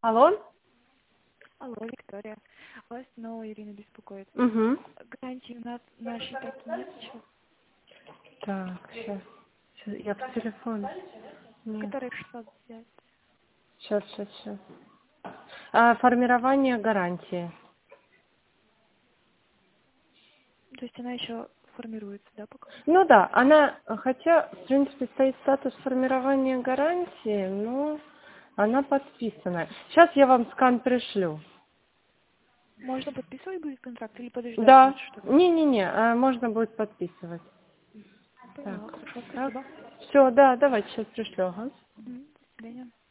Алло? Алло, Виктория. Вас снова Ирина беспокоит. Угу. Гарантии у нас нашей так нет сейчас, Так, сейчас. Я по телефону. Нет. которые 600 взять. Сейчас. Формирование гарантии. То есть она еще формируется, да, пока? Ну да, она, хотя, в принципе, стоит статус формирования гарантии, но она подписана. Сейчас я вам скан пришлю. Можно подписывать будет контракт или подождать Да, лучше, чтобы... не-не-не, можно будет подписывать. Поняла, Так, хорошо, так. спасибо. Все, да, давайте сейчас пришлю. Ага. До свидания.